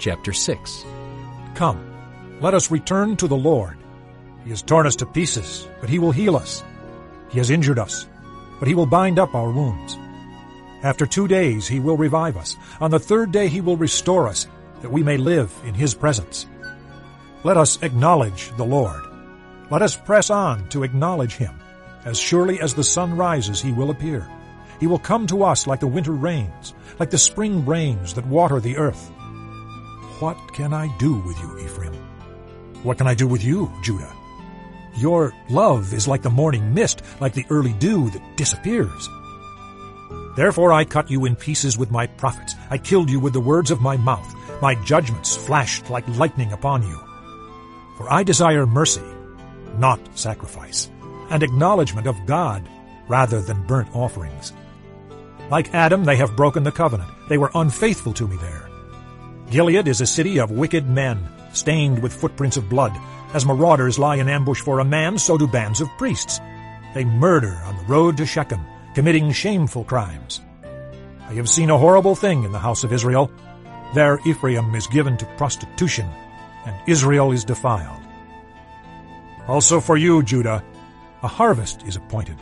Chapter 6. Come, let us return to the Lord. He has torn us to pieces, but he will heal us. He has injured us, but he will bind up our wounds. After 2 days he will revive us. On the 3rd day he will restore us, that we may live in his presence. Let us acknowledge the Lord. Let us press on to acknowledge him. As surely as the sun rises, he will appear. He will come to us like the winter rains, like the spring rains that water the earth. What can I do with you, Ephraim? What can I do with you, Judah? Your love is like the morning mist, like the early dew that disappears. Therefore I cut you in pieces with my prophets. I killed you with the words of my mouth. My judgments flashed like lightning upon you. For I desire mercy, not sacrifice, and acknowledgement of God rather than burnt offerings. Like Adam, they have broken the covenant. They were unfaithful to me there. Gilead is a city of wicked men, stained with footprints of blood. As marauders lie in ambush for a man, so do bands of priests. They murder on the road to Shechem, committing shameful crimes. I have seen a horrible thing in the house of Israel. There Ephraim is given to prostitution, and Israel is defiled. Also for you, Judah, a harvest is appointed.